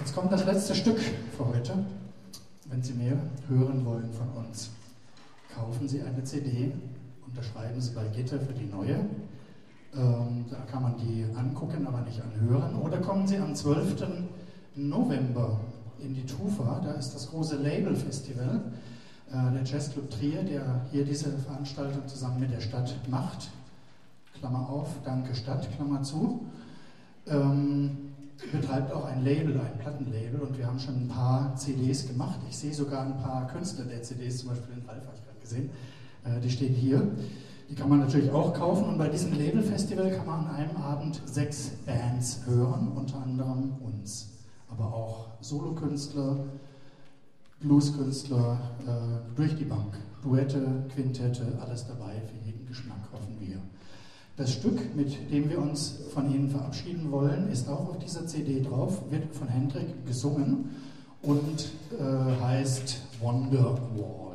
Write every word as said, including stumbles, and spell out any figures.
Jetzt kommt das letzte Stück für heute. Wenn Sie mehr hören wollen von uns, kaufen Sie eine C D, unterschreiben Sie bei Gitter für die neue. Ähm, da kann man die angucken, aber nicht anhören. Oder kommen Sie am zwölften November in die Tufa, da ist das große Label-Festival. Äh, der Jazzclub Trier, der hier diese Veranstaltung zusammen mit der Stadt macht. Klammer auf, danke Stadt, Klammer zu. Ähm, betreibt auch ein Label, ein Plattenlabel, und wir haben schon ein paar C Ds gemacht. Ich sehe sogar ein paar Künstler der C Ds, zum Beispiel den Ralf habe ich gerade gesehen, äh, die stehen hier. Die kann man natürlich auch kaufen, und bei diesem Label-Festival kann man an einem Abend sechs Bands hören, unter anderem uns, aber auch Solokünstler, Blueskünstler, äh, durch die Bank, Duette, Quintette, alles dabei, für jeden Geschmack, hoffen wir. Das Stück, mit dem wir uns von Ihnen verabschieden wollen, ist auch auf dieser C D drauf, wird von Hendrik gesungen und äh, heißt Wonderwall.